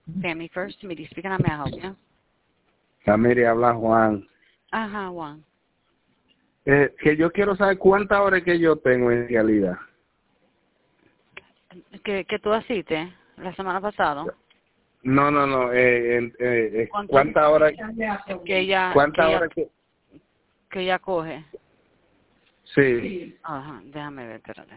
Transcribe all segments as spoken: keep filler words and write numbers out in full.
Family First, Miri, speaking, how may I help you? Miri, habla Juan. Ajá, Juan. Eh, que yo quiero saber cuántas horas que yo tengo en realidad. ¿Que, que tú hiciste la semana pasada? No, no, no. Eh, eh, eh, ¿Cuánto? ¿Cuántas horas? Que ella, ¿Cuántas que ella, horas que? que ella coge. Sí. Ajá, déjame ver, espérate.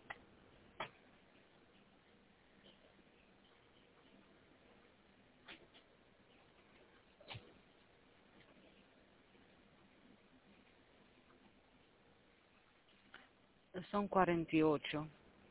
Son cuarenta y ocho.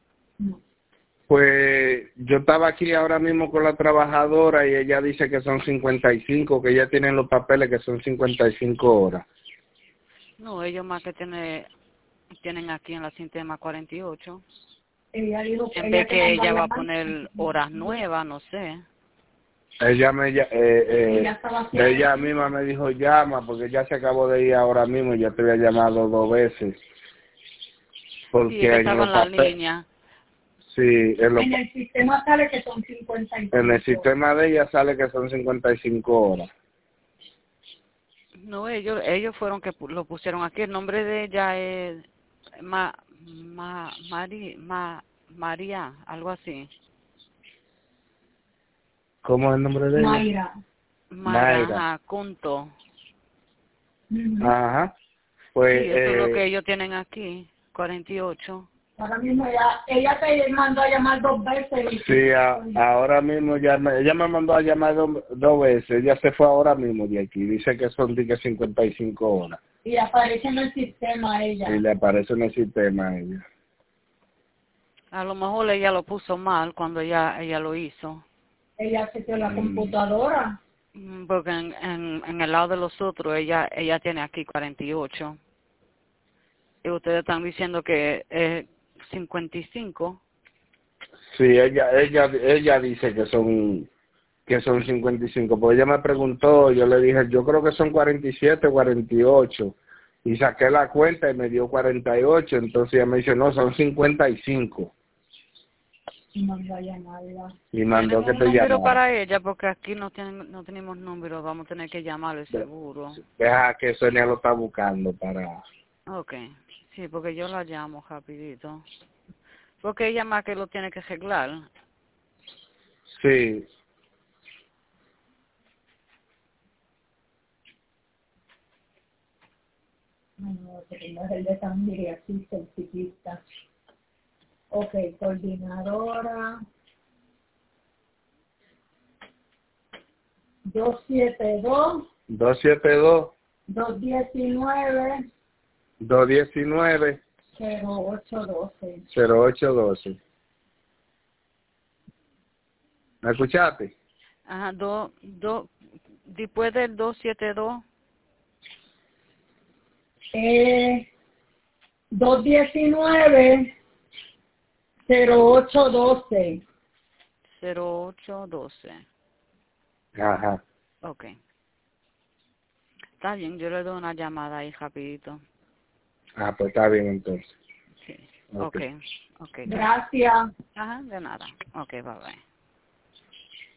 Pues yo estaba aquí ahora mismo con la trabajadora y ella dice que son cincuenta y cinco, que ella tiene los papeles que son cincuenta y cinco horas. No, ellos más que tiene, tienen aquí en la sistema cuarenta y ocho. Ella dijo que En ella vez que ella va a llamar. poner horas nuevas, no sé. Ella me eh, eh, Ella estaba haciendo- ella misma me dijo llama porque ella se acabó de ir ahora mismo y yo te había llamado dos veces. Porque Sí, ella en estaba los en la papeles, línea. sí, en, los, En el sistema sale que son cincuenta y cinco. en el sistema de ella sale que son cincuenta y cinco horas. No, ellos ellos fueron que pu- lo pusieron aquí. El nombre de ella es Ma, Ma, Mari, Ma, María, algo así. ¿Cómo es el nombre de ella? Mayra. Mayra, Mayra. ajá, Cunto. Ujú. Ajá. Pues Sí, eso es lo que eh, ellos tienen aquí, cuarenta y ocho. Ahora mismo ella, ella te mandó a llamar dos veces. Y sí, a- ahora mismo ya me, ella me mandó a llamar do- dos veces. Ella se fue ahora mismo de aquí. Dice que son de que cincuenta y cinco horas. y aparece en el sistema ella. Y le aparece en el sistema a ella. A lo mejor ella lo puso mal cuando ella ella lo hizo. Ella se quedó la Mm. computadora. Mm, Porque en, en, en el lado de los otros, ella ella tiene aquí cuarenta y ocho. Y ustedes están diciendo que es cincuenta y cinco. Sí, ella, ella, ella dice que son, que son cincuenta y cinco. Pues ella me preguntó, yo le dije, yo creo que son cuarenta y siete, cuarenta y ocho. Y saqué la cuenta y me dio cuarenta y ocho. Entonces ella me dice, no, son cincuenta y cinco. Y mandó a llamarla. Y mandó Tenemos que un te número llamara. para ella porque aquí no tienen, no tenemos número, vamos a tener que llamarle seguro. Deja que Sonia lo está buscando para... Okay, sí, porque yo la llamo rapidito. Porque ella más que lo tiene que arreglar. Sí. No, no, pero no es el de San Miguel, aquí el ciclista. Ok, coordinadora. dos siete dos, dos siete dos, dos uno nueve, dos uno nueve, cero ocho uno dos. cero ocho uno dos. ¿Me escuchaste? Ajá, do, do, después del dos siete dos. Eh, dos uno nueve, cero ocho uno dos. cero ocho doce. Ajá. Okay. Está bien, yo le doy una llamada ahí rapidito. Ah, pues está bien entonces. Sí. Ok. Okay. Okay. Gracias. Ajá, de nada. Okay, bye bye.